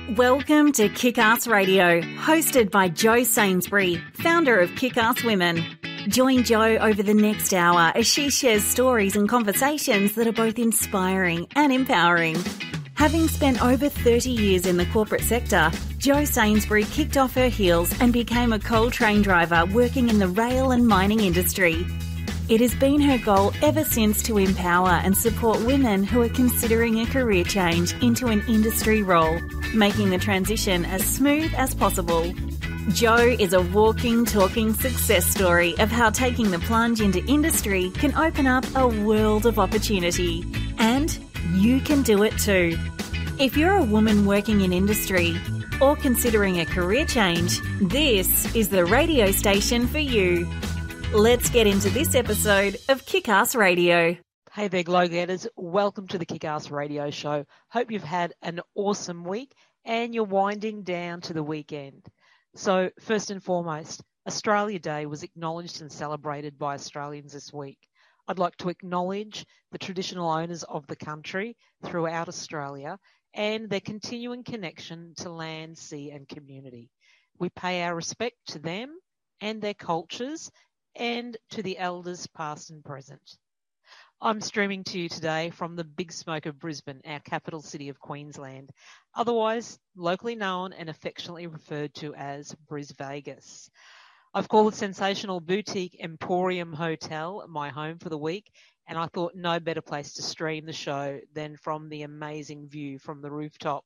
Welcome to Kick-Ass Radio, hosted by Jo Sainsbury, founder of Kick-Ass Women. Join Jo over the next hour as she shares stories and conversations that are both inspiring and empowering. Having spent over 30 years in the corporate sector, Jo Sainsbury kicked off her heels and became a coal train driver working in the rail and mining industry. It has been her goal ever since to empower and support women who are considering a career change into an industry role, making the transition as smooth as possible. Jo is a walking, talking success story of how taking the plunge into industry can open up a world of opportunity. And you can do it too. If you're a woman working in industry or considering a career change, this is the radio station for you. Let's get into this episode of Kick-Ass Radio. Hey there, Glow Getters. Welcome to the Kick-Ass Radio Show. Hope you've had an awesome week and you're winding down to the weekend. So, first and foremost, Australia Day was acknowledged and celebrated by Australians this week. I'd like to acknowledge the traditional owners of the country throughout Australia and their continuing connection to land, sea and community. We pay our respect to them and their cultures and to the elders past and present. I'm streaming to you today from the Big Smoke of Brisbane, our capital city of Queensland, otherwise locally known and affectionately referred to as Bris Vegas. I've called the sensational boutique Emporium Hotel my home for the week, and I thought no better place to stream the show than from the amazing view from the rooftop.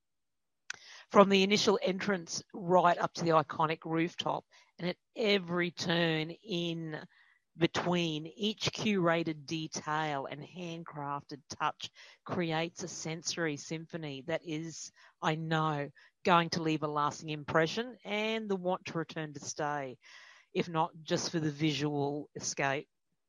From the initial entrance right up to the iconic rooftop, and at every turn in between, each curated detail and handcrafted touch creates a sensory symphony that is, I know, going to leave a lasting impression and the want to return to stay, if not just for the visual escape.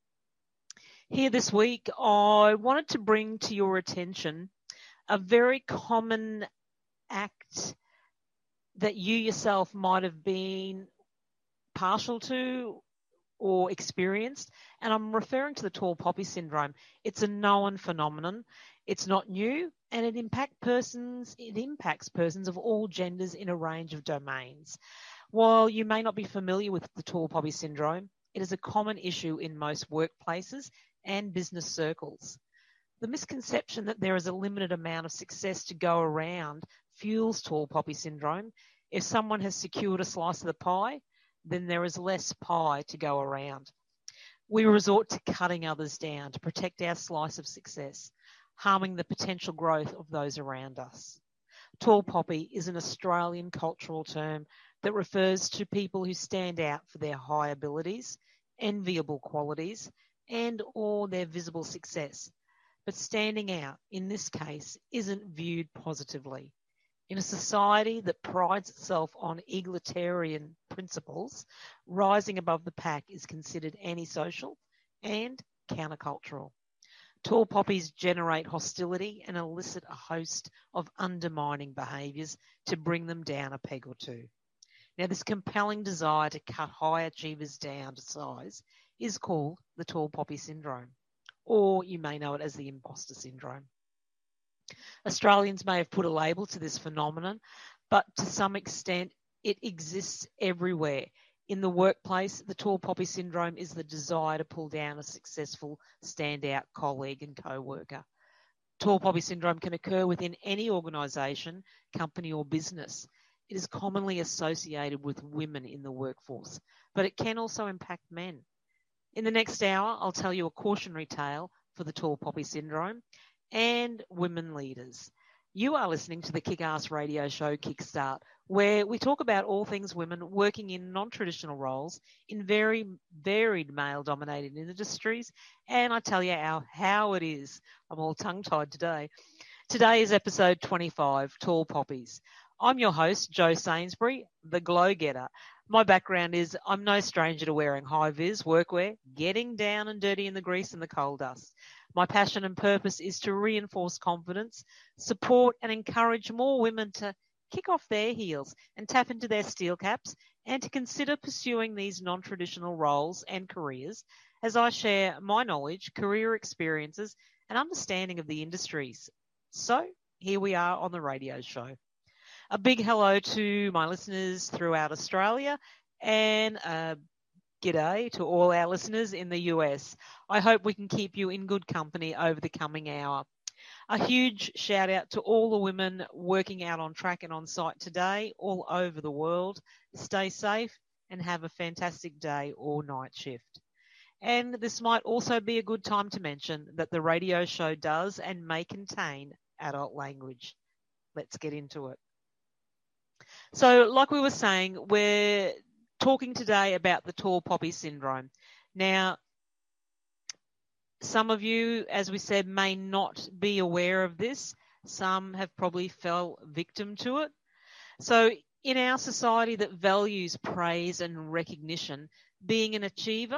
Here this week, I wanted to bring to your attention a very common act that you yourself might have been partial to or experienced, and I'm referring to the tall poppy syndrome. It's a known phenomenon. It's not new, and it impacts persons of all genders in a range of domains. While you may not be familiar with the tall poppy syndrome, it is a common issue in most workplaces and business circles. The misconception that there is a limited amount of success to go around fuels tall poppy syndrome. If someone has secured a slice of the pie, then there is less pie to go around. We resort to cutting others down to protect our slice of success, harming the potential growth of those around us. Tall poppy is an Australian cultural term that refers to people who stand out for their high abilities, enviable qualities, and or their visible success. But standing out, in this case, isn't viewed positively. In a society that prides itself on egalitarian principles, rising above the pack is considered antisocial and countercultural. Tall poppies generate hostility and elicit a host of undermining behaviours to bring them down a peg or two. Now, this compelling desire to cut high achievers down to size is called the tall poppy syndrome, or you may know it as the imposter syndrome. Australians may have put a label to this phenomenon, but to some extent it exists everywhere. In the workplace, the tall poppy syndrome is the desire to pull down a successful standout colleague and co-worker. Tall poppy syndrome can occur within any organisation, company or business. It is commonly associated with women in the workforce, but it can also impact men. In the next hour, I'll tell you a cautionary tale for the tall poppy syndrome and women leaders. You are listening to the Kick-Ass Radio Show Kickstart, where we talk about all things women working in non-traditional roles in very varied male-dominated industries, and I tell you how it is. I'm all tongue-tied today. Today is episode 25, Tall Poppies. I'm your host, Jo Sainsbury, the Glow Getter. My background is I'm no stranger to wearing high-vis workwear, getting down and dirty in the grease and the coal dust. My passion and purpose is to reinforce confidence, support and encourage more women to kick off their heels and tap into their steel caps and to consider pursuing these non-traditional roles and careers as I share my knowledge, career experiences and understanding of the industries. So here we are on the radio show. A big hello to my listeners throughout Australia and g'day to all our listeners in the US. I hope we can keep you in good company over the coming hour. A huge shout out to all the women working out on track and on site today all over the world. Stay safe and have a fantastic day or night shift. And this might also be a good time to mention that the radio show does and may contain adult language. Let's get into it. So, like we were saying, we're talking today about the tall poppy syndrome. Now, some of you, as we said, may not be aware of this. Some have probably fell victim to it. So, in our society that values praise and recognition, being an achiever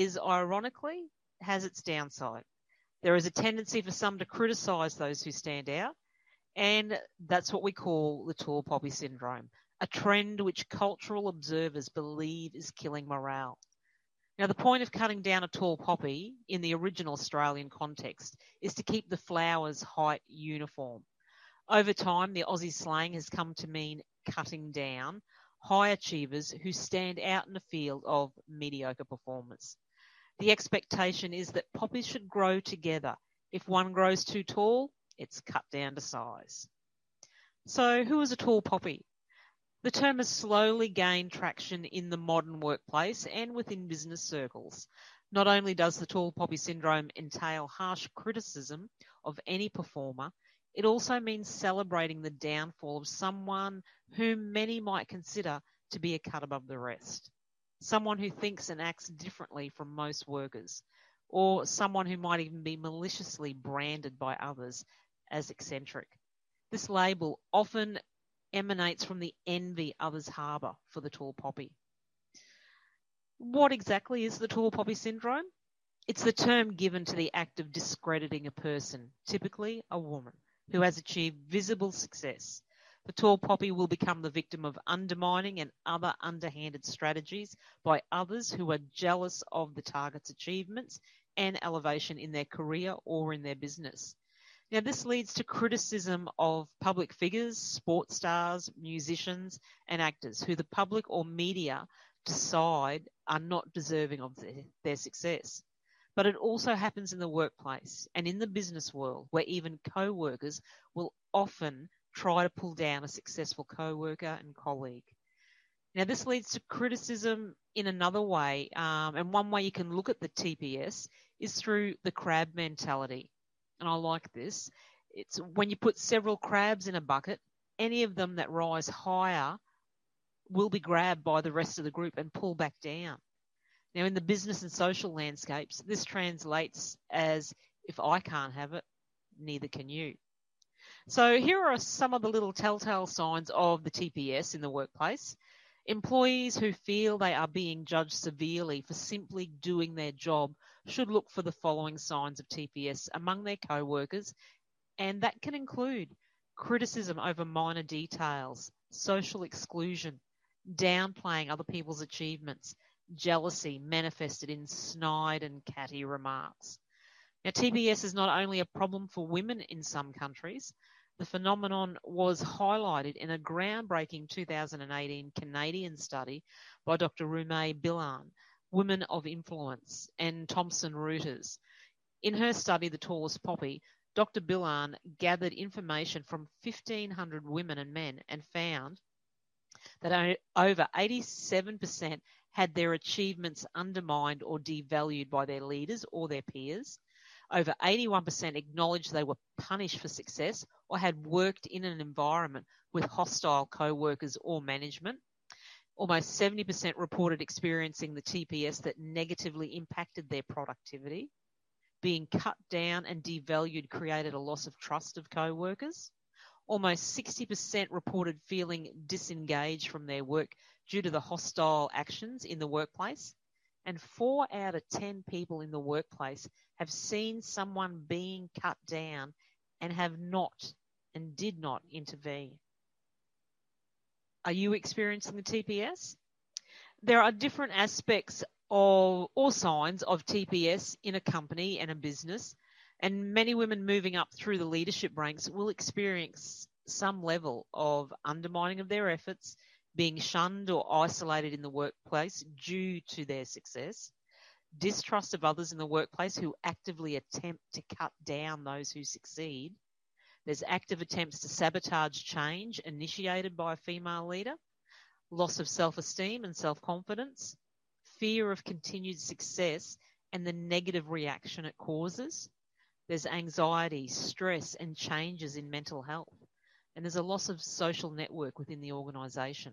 has its downside. There is a tendency for some to criticise those who stand out, and that's what we call the tall poppy syndrome, a trend which cultural observers believe is killing morale. Now, the point of cutting down a tall poppy in the original Australian context is to keep the flower's height uniform. Over time, the Aussie slang has come to mean cutting down high achievers who stand out in the field of mediocre performance. The expectation is that poppies should grow together. If one grows too tall, it's cut down to size. So, who is a tall poppy? The term has slowly gained traction in the modern workplace and within business circles. Not only does the tall poppy syndrome entail harsh criticism of any performer, it also means celebrating the downfall of someone whom many might consider to be a cut above the rest. Someone who thinks and acts differently from most workers, or someone who might even be maliciously branded by others as eccentric. This label often emanates from the envy others harbour for the tall poppy. What exactly is the tall poppy syndrome? It's the term given to the act of discrediting a person, typically a woman, who has achieved visible success. The tall poppy will become the victim of undermining and other underhanded strategies by others who are jealous of the target's achievements and elevation in their career or in their business. Now, this leads to criticism of public figures, sports stars, musicians, and actors who the public or media decide are not deserving of their success. But it also happens in the workplace and in the business world, where even co-workers will often try to pull down a successful co-worker and colleague. Now, this leads to criticism in another way, and one way you can look at the TPS is through the crab mentality. And I like this. It's when you put several crabs in a bucket, any of them that rise higher will be grabbed by the rest of the group and pulled back down. Now, in the business and social landscapes, this translates as, if I can't have it, neither can you. So here are some of the little telltale signs of the TPS in the workplace. Employees who feel they are being judged severely for simply doing their job should look for the following signs of TPS among their co-workers, and that can include criticism over minor details, social exclusion, downplaying other people's achievements, jealousy manifested in snide and catty remarks. Now, TPS is not only a problem for women in some countries. The phenomenon was highlighted in a groundbreaking 2018 Canadian study by Dr. Rumay Billan, Women of Influence, and Thomson Reuters. In her study, The Tallest Poppy, Dr. Billan gathered information from 1,500 women and men and found that over 87% had their achievements undermined or devalued by their leaders or their peers. Over 81% acknowledged they were punished for success or had worked in an environment with hostile co-workers or management. Almost 70% reported experiencing the TPS that negatively impacted their productivity. Being cut down and devalued created a loss of trust of co-workers. Almost 60% reported feeling disengaged from their work due to the hostile actions in the workplace. And 4 out of 10 people in the workplace have seen someone being cut down and have not and did not intervene. Are you experiencing the TPS? There are different aspects of or signs of TPS in a company and a business, and many women moving up through the leadership ranks will experience some level of undermining of their efforts, being shunned or isolated in the workplace due to their success, distrust of others in the workplace who actively attempt to cut down those who succeed. There's active attempts to sabotage change initiated by a female leader, loss of self-esteem and self-confidence, fear of continued success and the negative reaction it causes. There's anxiety, stress, and changes in mental health. And there's a loss of social network within the organisation.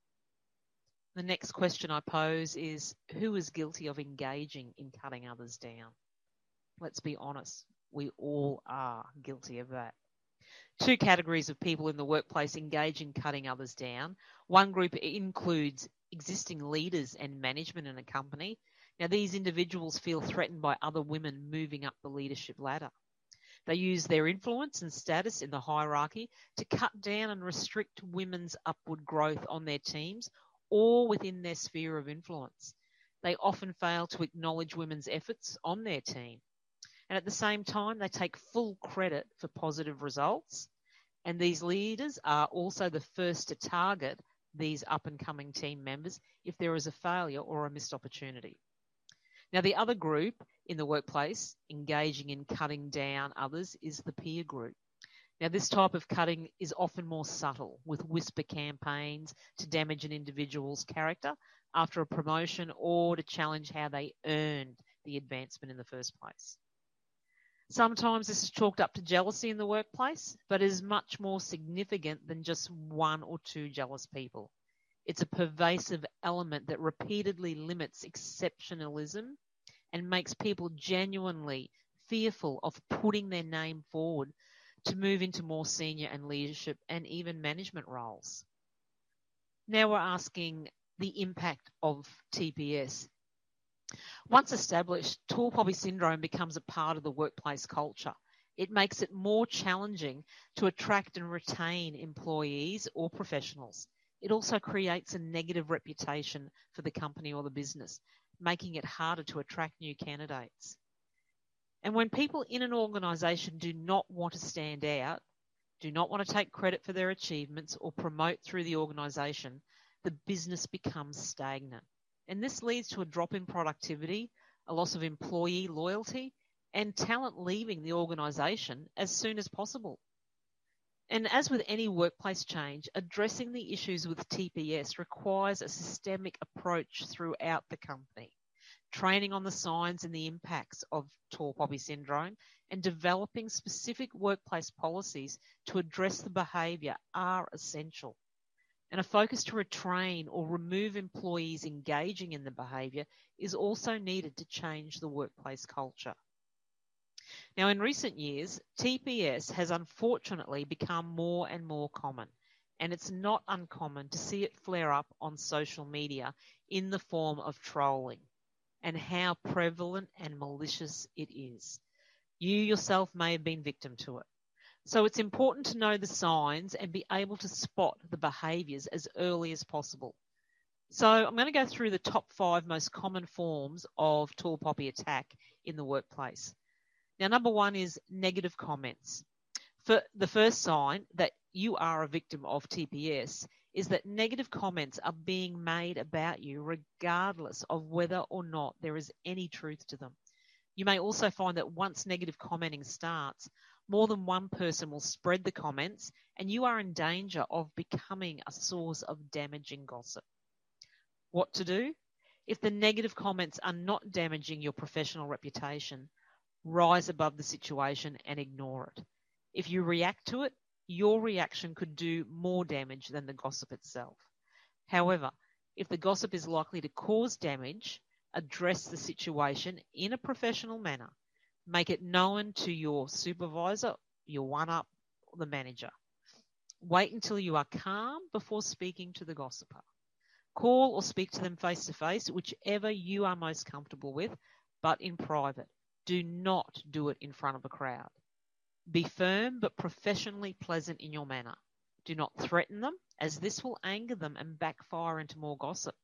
The next question I pose is, who is guilty of engaging in cutting others down? Let's be honest, we all are guilty of that. Two categories of people in the workplace engage in cutting others down. One group includes existing leaders and management in a company. Now, these individuals feel threatened by other women moving up the leadership ladder. They use their influence and status in the hierarchy to cut down and restrict women's upward growth on their teams or within their sphere of influence. They often fail to acknowledge women's efforts on their team. And at the same time, they take full credit for positive results. And these leaders are also the first to target these up-and-coming team members if there is a failure or a missed opportunity. Now, the other group in the workplace engaging in cutting down others is the peer group. Now, this type of cutting is often more subtle, with whisper campaigns to damage an individual's character after a promotion or to challenge how they earned the advancement in the first place. Sometimes this is chalked up to jealousy in the workplace, but is much more significant than just one or two jealous people. It's a pervasive element that repeatedly limits exceptionalism and makes people genuinely fearful of putting their name forward to move into more senior and leadership and even management roles. Now we're asking the impact of TPS. Once established, tall poppy syndrome becomes a part of the workplace culture. It makes it more challenging to attract and retain employees or professionals. It also creates a negative reputation for the company or the business, making it harder to attract new candidates. And when people in an organisation do not want to stand out, do not want to take credit for their achievements or promote through the organisation, the business becomes stagnant. And this leads to a drop in productivity, a loss of employee loyalty, and talent leaving the organisation as soon as possible. And as with any workplace change, addressing the issues with TPS requires a systemic approach throughout the company. Training on the signs and the impacts of tall poppy syndrome and developing specific workplace policies to address the behaviour are essential. And a focus to retrain or remove employees engaging in the behaviour is also needed to change the workplace culture. Now, in recent years, TPS has unfortunately become more and more common, and it's not uncommon to see it flare up on social media in the form of trolling, and how prevalent and malicious it is. You yourself may have been victim to it. So it's important to know the signs and be able to spot the behaviours as early as possible. So I'm going to go through the top 5 most common forms of tall poppy attack in the workplace. Now, number 1 is negative comments. For the first sign that you are a victim of TPS is that negative comments are being made about you regardless of whether or not there is any truth to them. You may also find that once negative commenting starts, more than one person will spread the comments and you are in danger of becoming a source of damaging gossip. What to do? If the negative comments are not damaging your professional reputation, rise above the situation and ignore it. If you react to it, your reaction could do more damage than the gossip itself. However, if the gossip is likely to cause damage, address the situation in a professional manner. Make it known to your supervisor, your one-up, or the manager. Wait until you are calm before speaking to the gossiper. Call or speak to them face-to-face, whichever you are most comfortable with, but in private. Do not do it in front of a crowd. Be firm but professionally pleasant in your manner. Do not threaten them, as this will anger them and backfire into more gossip.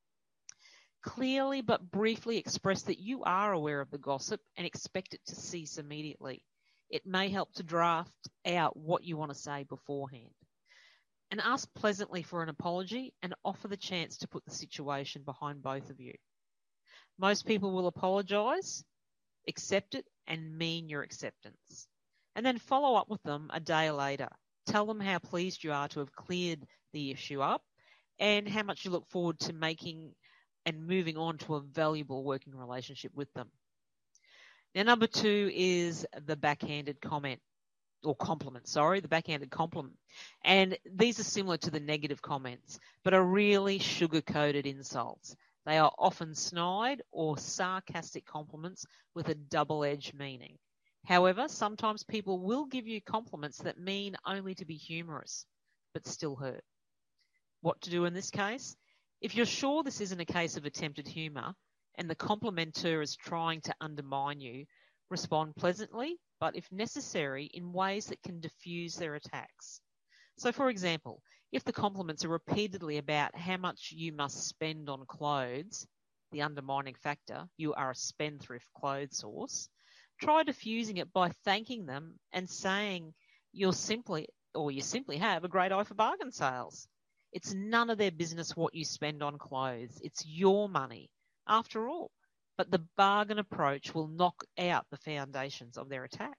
Clearly but briefly express that you are aware of the gossip and expect it to cease immediately. It may help to draft out what you want to say beforehand. And ask pleasantly for an apology and offer the chance to put the situation behind both of you. Most people will apologise, accept it, and mean your acceptance. And then follow up with them a day later. Tell them how pleased you are to have cleared the issue up and how much you look forward to making and moving on to a valuable working relationship with them. Now, number 2 is the backhanded comment. Or compliment, the backhanded compliment. And these are similar to the negative comments, but are really sugar-coated insults. They are often snide or sarcastic compliments with a double-edged meaning. However, sometimes people will give you compliments that mean only to be humorous, but still hurt. What to do in this case? If you're sure this isn't a case of attempted humour and the complimenter is trying to undermine you, respond pleasantly, but if necessary, in ways that can diffuse their attacks. So, for example, if the compliments are repeatedly about how much you must spend on clothes, the undermining factor, you are a spendthrift clothes source, try diffusing it by thanking them and saying you simply have a great eye for bargain sales. It's none of their business what you spend on clothes. It's your money, after all. But the bargain approach will knock out the foundations of their attack.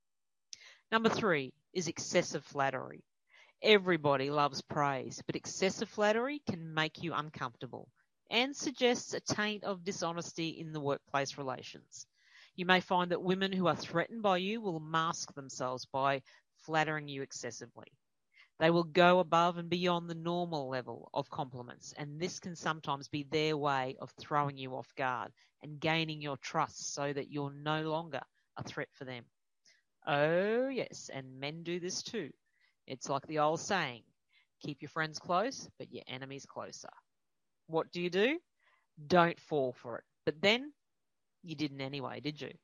Number 3 is excessive flattery. Everybody loves praise, but excessive flattery can make you uncomfortable and suggests a taint of dishonesty in the workplace relations. You may find that women who are threatened by you will mask themselves by flattering you excessively. They will go above and beyond the normal level of compliments, and this can sometimes be their way of throwing you off guard and gaining your trust so that you're no longer a threat for them. Oh, yes, and men do this too. It's like the old saying, keep your friends close, but your enemies closer. What do? Don't fall for it. But then, you didn't anyway, did you?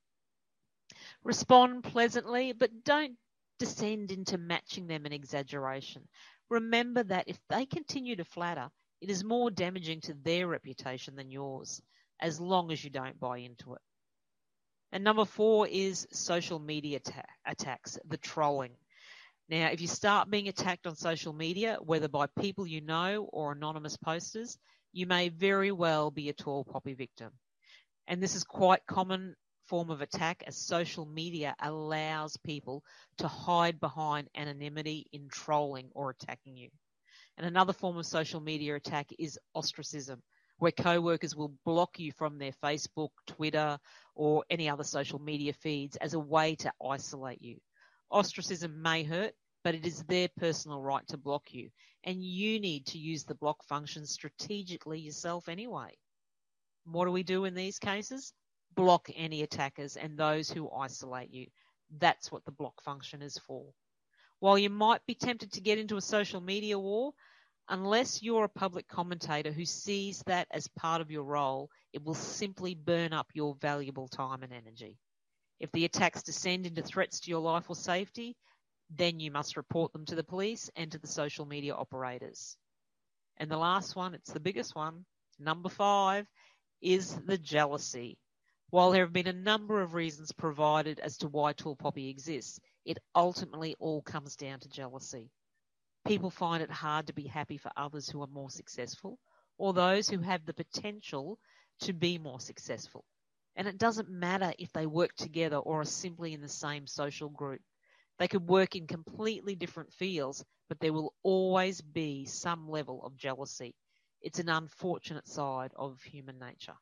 Respond pleasantly, but don't descend into matching them in exaggeration. Remember that if they continue to flatter, it is more damaging to their reputation than yours, as long as you don't buy into it. And number 4 is social media attacks, the trolling. Now, if you start being attacked on social media, whether by people you know or anonymous posters, you may very well be a tall poppy victim. And this is quite common form of attack, as social media allows people to hide behind anonymity in trolling or attacking you. And another form of social media attack is ostracism, where co-workers will block you from their Facebook, Twitter, or any other social media feeds as a way to isolate you. Ostracism may hurt, but it is their personal right to block you, and you need to use the block function strategically yourself anyway. What do we do in these cases? Block any attackers and those who isolate you. That's what the block function is for. While you might be tempted to get into a social media war, unless you're a public commentator who sees that as part of your role, it will simply burn up your valuable time and energy. If the attacks descend into threats to your life or safety, then you must report them to the police and to the social media operators. And the last one, it's the biggest one, number 5, is the jealousy. While there have been a number of reasons provided as to why tall poppy exists, it ultimately all comes down to jealousy. People find it hard to be happy for others who are more successful or those who have the potential to be more successful. And it doesn't matter if they work together or are simply in the same social group. They could work in completely different fields, but there will always be some level of jealousy. It's an unfortunate side of human nature.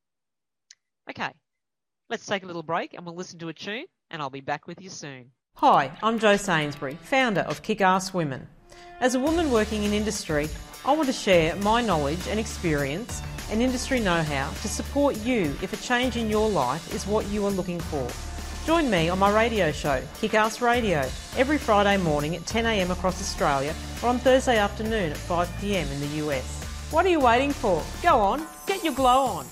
Okay, let's take a little break and we'll listen to a tune, and I'll be back with you soon. Hi, I'm Jo Sainsbury, founder of Kick-Ass Women. As a woman working in industry, I want to share my knowledge and experience and industry know-how to support you if a change in your life is what you are looking for. Join me on my radio show, Kick-Ass Radio, every Friday morning at 10 a.m. across Australia or on Thursday afternoon at 5 p.m. in the US. What are you waiting for? Go on, get your glow on.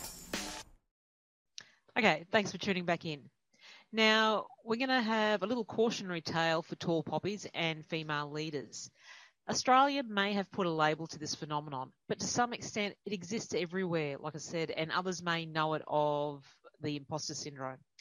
Okay, thanks for tuning back in. Now, we're going to have a little cautionary tale for tall poppies and female leaders. Australia may have put a label to this phenomenon, but to some extent it exists everywhere, like I said, and others may know it of the imposter syndrome.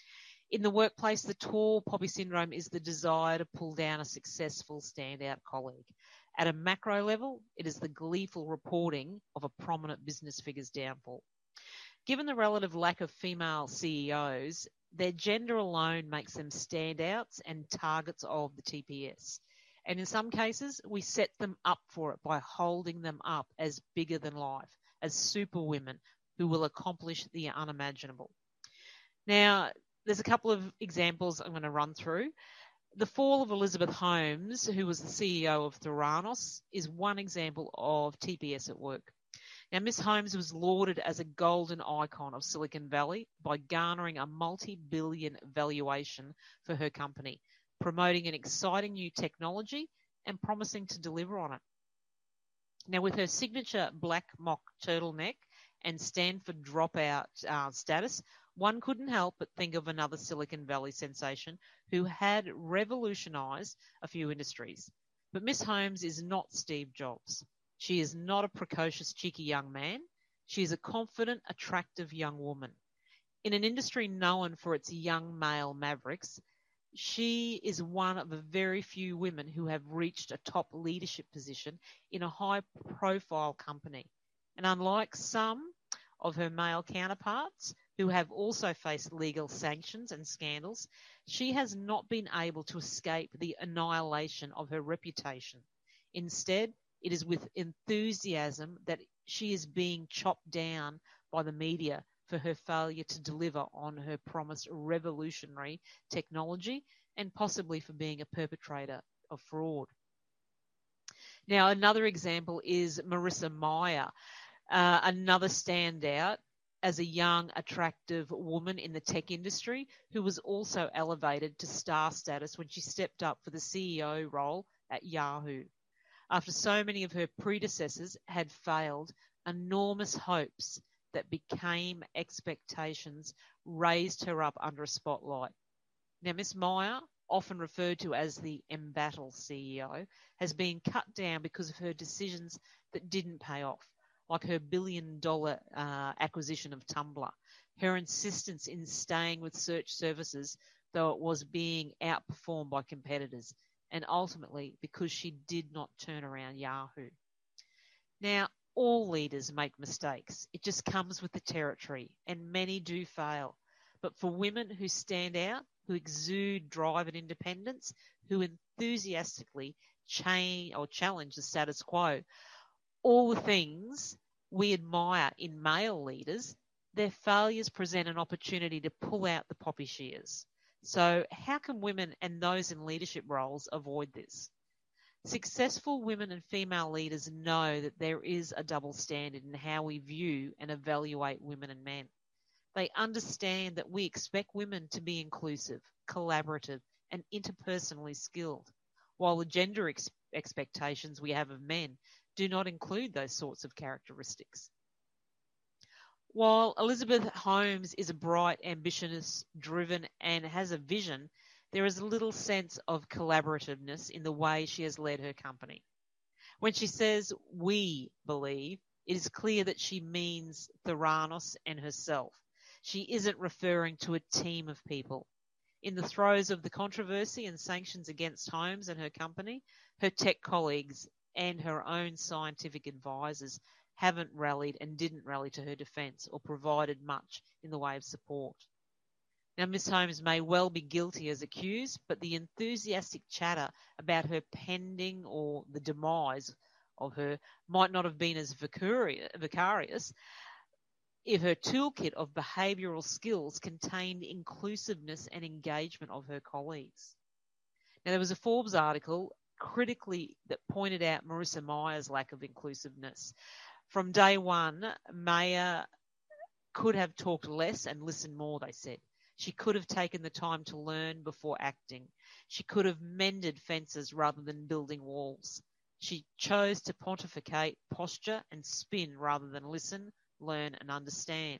In the workplace, the tall poppy syndrome is the desire to pull down a successful standout colleague. At a macro level, it is the gleeful reporting of a prominent business figure's downfall. Given the relative lack of female CEOs, their gender alone makes them standouts and targets of the TPS. And in some cases, we set them up for it by holding them up as bigger than life, as superwomen who will accomplish the unimaginable. Now, there's a couple of examples I'm going to run through. The fall of Elizabeth Holmes, who was the CEO of Theranos, is one example of TPS at work. Now, Miss Holmes was lauded as a golden icon of Silicon Valley by garnering a multi-billion valuation for her company, promoting an exciting new technology and promising to deliver on it. Now, with her signature black mock turtleneck and Stanford dropout status, one couldn't help but think of another Silicon Valley sensation who had revolutionized a few industries. But Miss Holmes is not Steve Jobs. She is not a precocious, cheeky young man. She is a confident, attractive young woman. In an industry known for its young male mavericks, she is one of a very few women who have reached a top leadership position in a high-profile company. And unlike some of her male counterparts, who have also faced legal sanctions and scandals, she has not been able to escape the annihilation of her reputation. Instead, it is with enthusiasm that she is being chopped down by the media for her failure to deliver on her promised revolutionary technology and possibly for being a perpetrator of fraud. Now, another example is Marissa Mayer, another standout as a young, attractive woman in the tech industry who was also elevated to star status when she stepped up for the CEO role at Yahoo. After so many of her predecessors had failed, enormous hopes that became expectations raised her up under a spotlight. Now, Miss Mayer, often referred to as the embattled CEO, has been cut down because of her decisions that didn't pay off, like her billion-dollar acquisition of Tumblr, her insistence in staying with search services though it was being outperformed by competitors, and ultimately because she did not turn around Yahoo. Now, all leaders make mistakes. It just comes with the territory, and many do fail. But for women who stand out, who exude drive and independence, who enthusiastically challenge the status quo, all the things we admire in male leaders, their failures present an opportunity to pull out the poppy shears. So how can women and those in leadership roles avoid this? Successful women and female leaders know that there is a double standard in how we view and evaluate women and men. They understand that we expect women to be inclusive, collaborative, and interpersonally skilled, while the gender expectations we have of men do not include those sorts of characteristics. While Elizabeth Holmes is a bright, ambitious, driven, and has a vision, there is a little sense of collaborativeness in the way she has led her company. When she says we believe, it is clear that she means Theranos and herself. She isn't referring to a team of people. In the throes of the controversy and sanctions against Holmes and her company, her tech colleagues and her own scientific advisors haven't rallied and didn't rally to her defence or provided much in the way of support. Now, Miss Holmes may well be guilty as accused, but the enthusiastic chatter about her pending or the demise of her might not have been as vicarious if her toolkit of behavioural skills contained inclusiveness and engagement of her colleagues. Now, there was a Forbes article critically that pointed out Marissa Mayer's lack of inclusiveness. From day one, Mayer could have talked less and listened more, they said. She could have taken the time to learn before acting. She could have mended fences rather than building walls. She chose to pontificate, posture, and spin rather than listen, learn, and understand.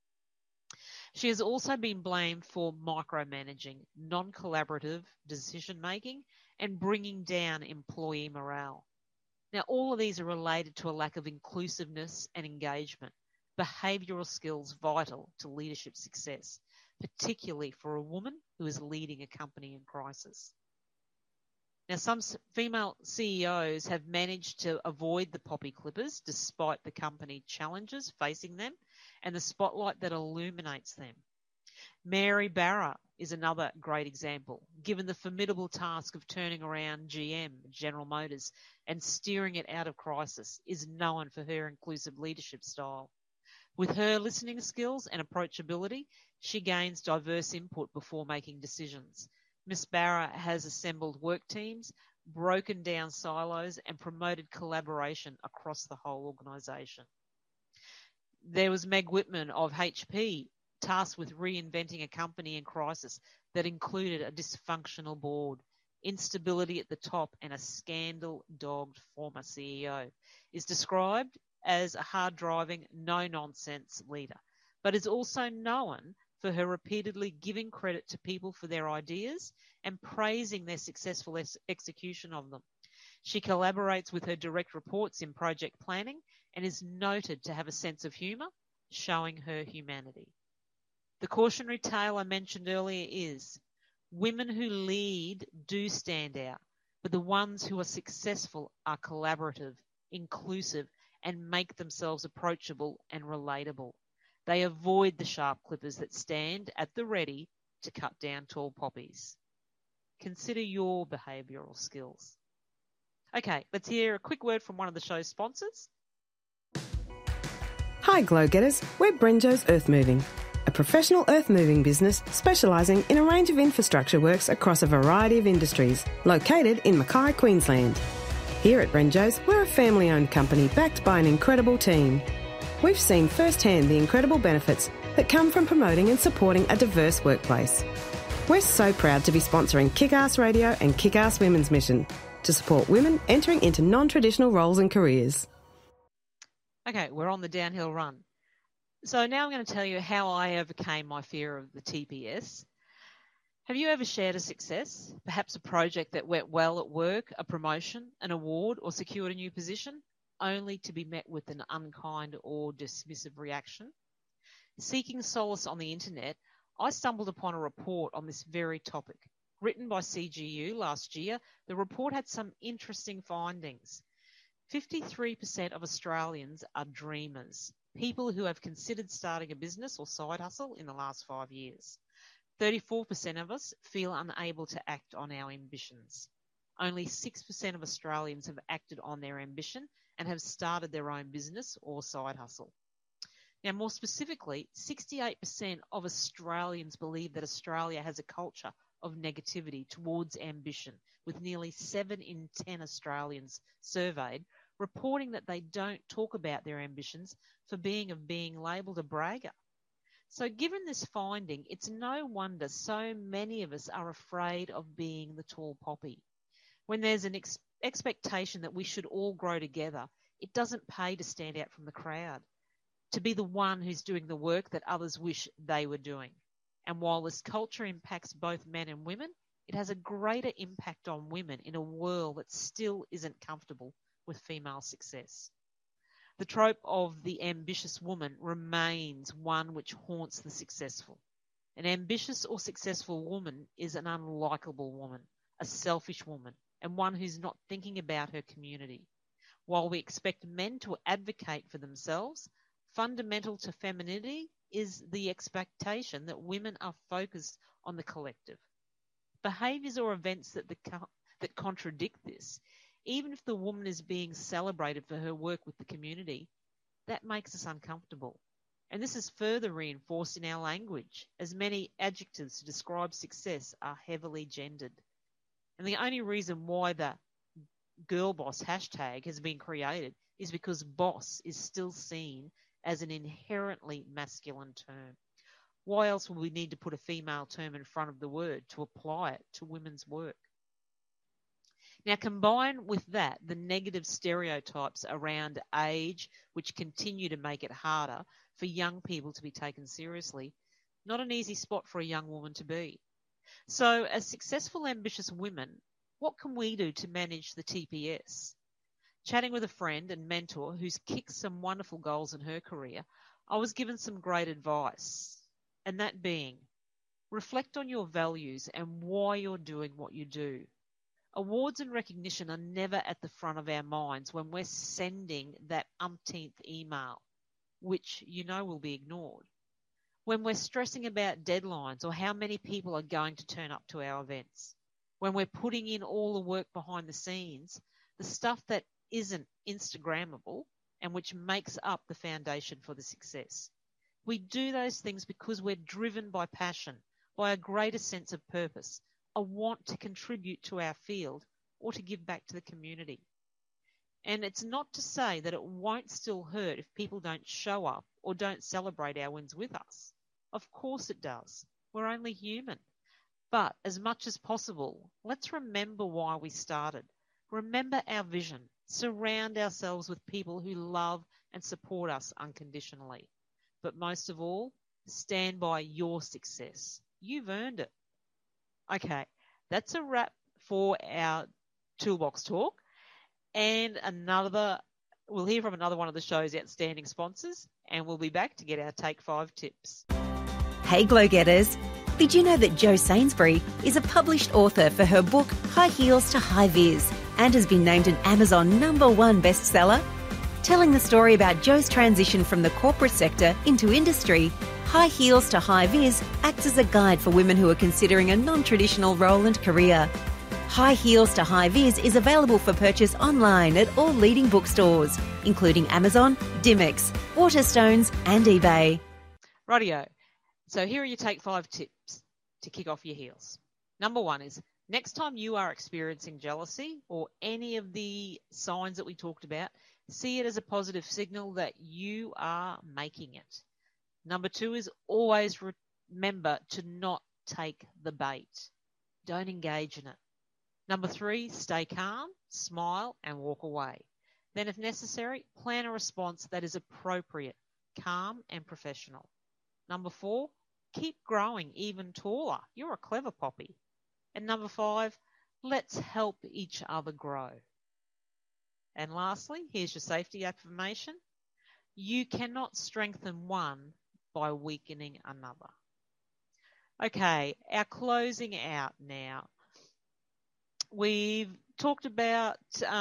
She has also been blamed for micromanaging, non-collaborative decision-making, and bringing down employee morale. Now, all of these are related to a lack of inclusiveness and engagement, behavioural skills vital to leadership success. particularly for a woman who is leading a company in crisis. Now, some female CEOs have managed to avoid the poppy clippers despite the company challenges facing them and the spotlight that illuminates them. Mary Barra is another great example, given the formidable task of turning around GM, General Motors, and steering it out of crisis, is known for her inclusive leadership style. With her listening skills and approachability, she gains diverse input before making decisions. Ms. Barra has assembled work teams, broken down silos, and promoted collaboration across the whole organisation. There was Meg Whitman of HP, tasked with reinventing a company in crisis that included a dysfunctional board, instability at the top, and a scandal-dogged former CEO, is described as a hard-driving, no-nonsense leader, but is also known for her repeatedly giving credit to people for their ideas and praising their successful execution of them. She collaborates with her direct reports in project planning and is noted to have a sense of humour, showing her humanity. The cautionary tale I mentioned earlier is, women who lead do stand out, but the ones who are successful are collaborative, inclusive, and make themselves approachable and relatable. They avoid the sharp clippers that stand at the ready to cut down tall poppies. Consider your behavioural skills. Okay, let's hear a quick word from one of the show's sponsors. Hi Glow Getters, we're Brenjo's Earth Moving, a professional earth moving business specialising in a range of infrastructure works across a variety of industries, located in Mackay, Queensland. Here at Brenjo's, we're a family-owned company backed by an incredible team. We've seen firsthand the incredible benefits that come from promoting and supporting a diverse workplace. We're so proud to be sponsoring Kick-Ass Radio and Kick-Ass Women's Mission to support women entering into non-traditional roles and careers. Okay, we're on the downhill run. So now I'm going to tell you how I overcame my fear of the TPS. Have you ever shared a success, perhaps a project that went well at work, a promotion, an award, or secured a new position, only to be met with an unkind or dismissive reaction? Seeking solace on the internet, I stumbled upon a report on this very topic. Written by CGU last year, the report had some interesting findings. 53% of Australians are dreamers, people who have considered starting a business or side hustle in the last 5 years. 34% of us feel unable to act on our ambitions. Only 6% of Australians have acted on their ambition and have started their own business or side hustle. Now, more specifically, 68% of Australians believe that Australia has a culture of negativity towards ambition, with nearly 7 in 10 Australians surveyed reporting that they don't talk about their ambitions for being labelled a bragger. So given this finding, it's no wonder so many of us are afraid of being the tall poppy. When there's an expectation that we should all grow together, it doesn't pay to stand out from the crowd, to be the one who's doing the work that others wish they were doing. And while this culture impacts both men and women, it has a greater impact on women in a world that still isn't comfortable with female success. The trope of the ambitious woman remains one which haunts the successful. An ambitious or successful woman is an unlikable woman, a selfish woman, and one who's not thinking about her community. While we expect men to advocate for themselves, fundamental to femininity is the expectation that women are focused on the collective. Behaviours or events that contradict this, even if the woman is being celebrated for her work with the community, that makes us uncomfortable. And this is further reinforced in our language, as many adjectives to describe success are heavily gendered. And the only reason why the girl boss hashtag has been created is because boss is still seen as an inherently masculine term. Why else would we need to put a female term in front of the word to apply it to women's work? Now, combine with that the negative stereotypes around age, which continue to make it harder for young people to be taken seriously, not an easy spot for a young woman to be. So, as successful, ambitious women, what can we do to manage the TPS? Chatting with a friend and mentor who's kicked some wonderful goals in her career, I was given some great advice, and that being, Reflect on your values and why you're doing what you do. Awards and recognition are never at the front of our minds when we're sending that umpteenth email, which you know will be ignored. When we're stressing about deadlines or how many people are going to turn up to our events. When we're putting in all the work behind the scenes, the stuff that isn't Instagrammable and which makes up the foundation for the success. We do those things because we're driven by passion, by a greater sense of purpose, a want to contribute to our field or to give back to the community. And it's not to say that it won't still hurt if people don't show up or don't celebrate our wins with us. Of course it does. We're only human. But as much as possible, let's remember why we started. Remember our vision. Surround ourselves with people who love and support us unconditionally. But most of all, stand by your success. You've earned it. Okay, that's a wrap for our Toolbox Talk. And we'll hear from another one of the show's outstanding sponsors, and we'll be back to get our Take 5 tips. Hey Glow Getters, did you know that Jo Sainsbury is a published author for her book High Heels to High Vis and has been named an Amazon #1 bestseller? Telling the story about Jo's transition from the corporate sector into industry, High Heels to High Vis acts as a guide for women who are considering a non-traditional role and career. High Heels to High Vis is available for purchase online at all leading bookstores, including Amazon, Dymocks, Waterstones and eBay. Rightio. So here are your Take 5 tips to kick off your heels. Number 1 is, next time you are experiencing jealousy or any of the signs that we talked about, see it as a positive signal that you are making it. Number 2 is always remember to not take the bait. Don't engage in it. Number 3, stay calm, smile, and walk away. Then, if necessary, plan a response that is appropriate, calm, and professional. Number 4, keep growing even taller. You're a clever poppy. And number 5, let's help each other grow. And lastly, here's your safety affirmation. You cannot strengthen one by weakening another. Okay, our closing out now. We've talked about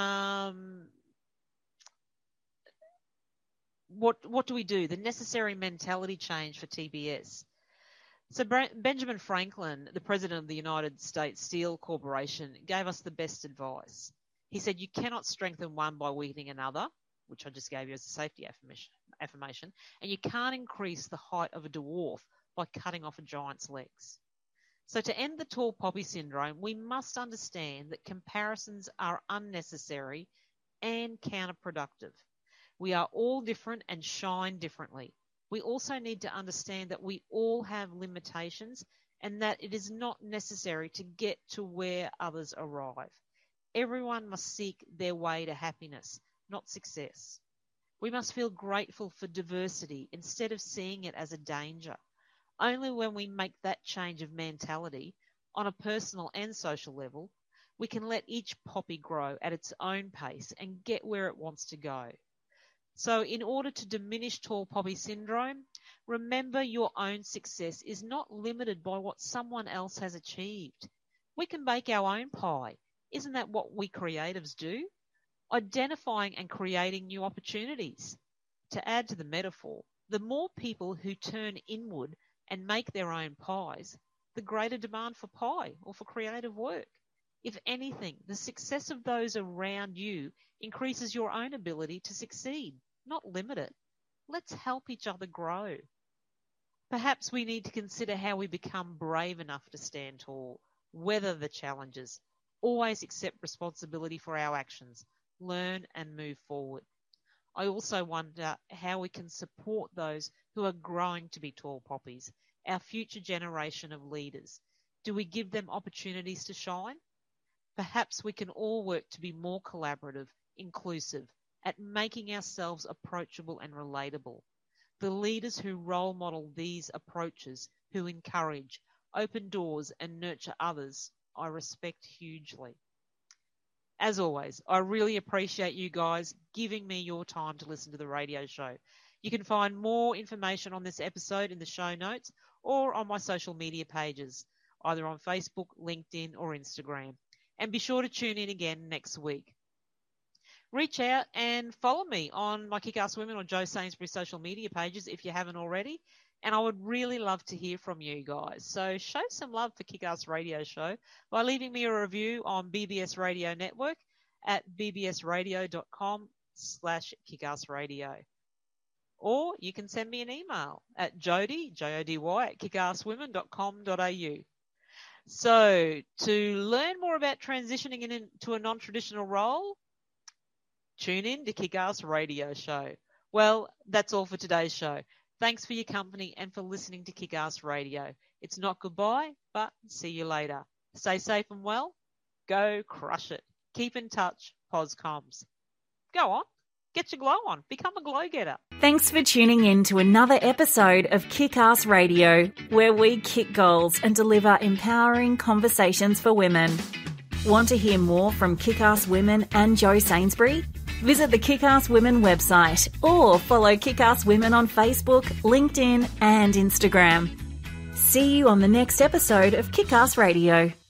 what do we do? The necessary mentality change for TBS. So Benjamin Franklin, the president of the United States Steel Corporation, gave us the best advice. He said, you cannot strengthen one by weakening another, which I just gave you as a safety affirmation, and you can't increase the height of a dwarf by cutting off a giant's legs. So to end the tall poppy syndrome, we must understand that comparisons are unnecessary and counterproductive. We are all different and shine differently. We also need to understand that we all have limitations and that it is not necessary to get to where others arrive. Everyone must seek their way to happiness, not success. We must feel grateful for diversity instead of seeing it as a danger. Only when we make that change of mentality on a personal and social level, we can let each poppy grow at its own pace and get where it wants to go. So in order to diminish tall poppy syndrome, remember your own success is not limited by what someone else has achieved. We can bake our own pie. Isn't that what we creatives do? Identifying and creating new opportunities. To add to the metaphor, the more people who turn inward and make their own pies, the greater demand for pie or for creative work. If anything, the success of those around you increases your own ability to succeed, not limit it. Let's help each other grow. Perhaps we need to consider how we become brave enough to stand tall, weather the challenges, always accept responsibility for our actions, learn and move forward. I also wonder how we can support those who are growing to be tall poppies, our future generation of leaders. Do we give them opportunities to shine? Perhaps we can all work to be more collaborative, inclusive, at making ourselves approachable and relatable. The leaders who role model these approaches, who encourage, open doors and nurture others, I respect hugely. as always, I really appreciate you guys giving me your time to listen to the radio show. You can find more information on this episode in the show notes or on my social media pages, either on Facebook, LinkedIn, or Instagram. And be sure to tune in again next week. Reach out and follow me on my Kick-Ass Women or Joe Sainsbury social media pages if you haven't already. And I would really love to hear from you guys. So show some love for Kick-Ass Radio Show by leaving me a review on BBS Radio Network at bbsradio.com/kickassradio. Or you can send me an email at Jody, Jody, at kickasswomen.com.au. So to learn more about transitioning into a non-traditional role, tune in to Kick-Ass Radio Show. Well, that's all for today's show. Thanks for your company and for listening to Kick-Ass Radio. It's not goodbye, but see you later. Stay safe and well. Go crush it. Keep in touch. Poscoms. Go on. Get your glow on. Become a glow-getter. Thanks for tuning in to another episode of Kick-Ass Radio, where we kick goals and deliver empowering conversations for women. Want to hear more from Kick-Ass Women and Joe Sainsbury? Visit the Kick-Ass Women website or follow Kick-Ass Women on Facebook, LinkedIn and Instagram. See you on the next episode of Kick-Ass Radio.